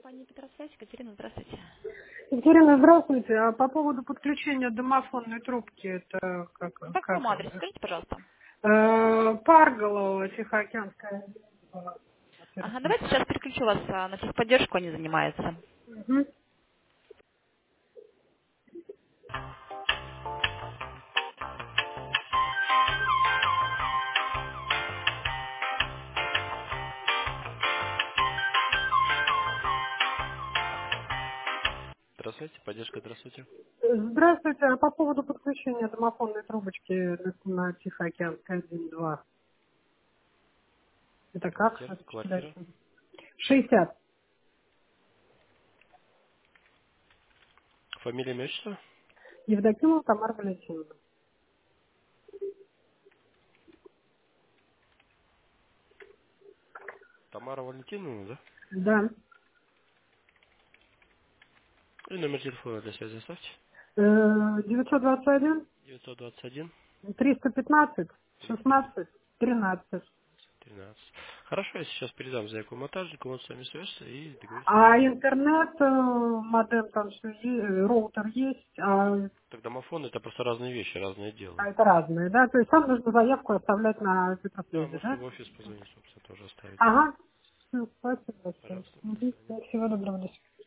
компания Петросвязь. Екатерина, здравствуйте. Екатерина, здравствуйте. А по поводу подключения домофонной трубки, это По как? какому адресу? Скажите, пожалуйста. Парголова, Тихоокеанская. Ага, давайте сейчас переключу вас на техподдержку, они занимаются. Мгм. Здравствуйте, поддержка, здравствуйте. Здравствуйте. А по поводу подключения домофонной трубочки на Тихоокеанской 1-2. Это как? Квартира. Дальше. 60. Фамилия, имя, отчество? Евдокимова Тамара Валентиновна. Тамара Валентиновна, да? Да. И номер телефона для связи оставьте. 921 921 315 315 16 13. 13. Хорошо, я сейчас передам заявку монтажнику, он с вами свяжется и договорится о А связи. интернет, модем там все, роутер есть, Так домофон это просто разные вещи, разные дела. это разные, да? То есть там нужно заявку оставлять на Да, Петросвязи, можете да? в офис позвонить, собственно, тоже оставить. Ага. Всё, спасибо большое. Пожалуйста, до Мгм. свидания. Да, всего доброго, до свидания.